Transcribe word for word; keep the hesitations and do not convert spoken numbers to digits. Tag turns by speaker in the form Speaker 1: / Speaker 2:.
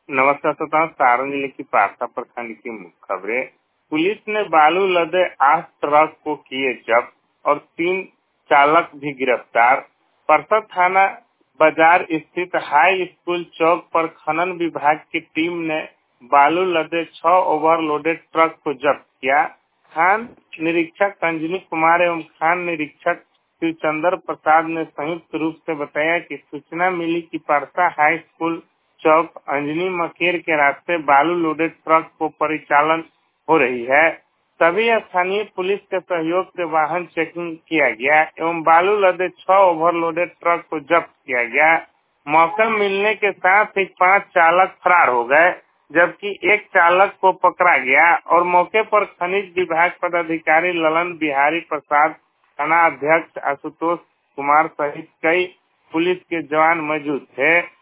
Speaker 1: नमस्कार श्रोताओं, सारण जिले की पारसा प्रखंड की मुख्य खबरें। पुलिस ने बालू लदे आठ ट्रक को किए जब्त और तीन चालक भी गिरफ्तार। परसा थाना बाजार स्थित हाई स्कूल चौक पर खनन विभाग की टीम ने बालू लदे छह ओवरलोडेड ट्रक को जब्त किया। खान निरीक्षक अंजनी कुमार एवं खान निरीक्षक शिवचंद्र प्रसाद ने संयुक्त रूप से बताया कि सूचना मिली कि परसा हाई स्कूल चौक अंजनी मकेर के रास्ते बालू लोडेड ट्रक को परिचालन हो रही है। तभी स्थानीय पुलिस के सहयोग से वाहन चेकिंग किया गया एवं बालू लदे छह ओवरलोडेड ट्रक को जब्त किया गया। मौका मिलने के साथ ही पांच चालक फरार हो गए, जबकि एक चालक को पकड़ा गया और मौके पर खनिज विभाग पदाधिकारी ललन बिहारी प्रसाद, थाना अध्यक्ष आशुतोष कुमार सहित कई पुलिस के जवान मौजूद थे।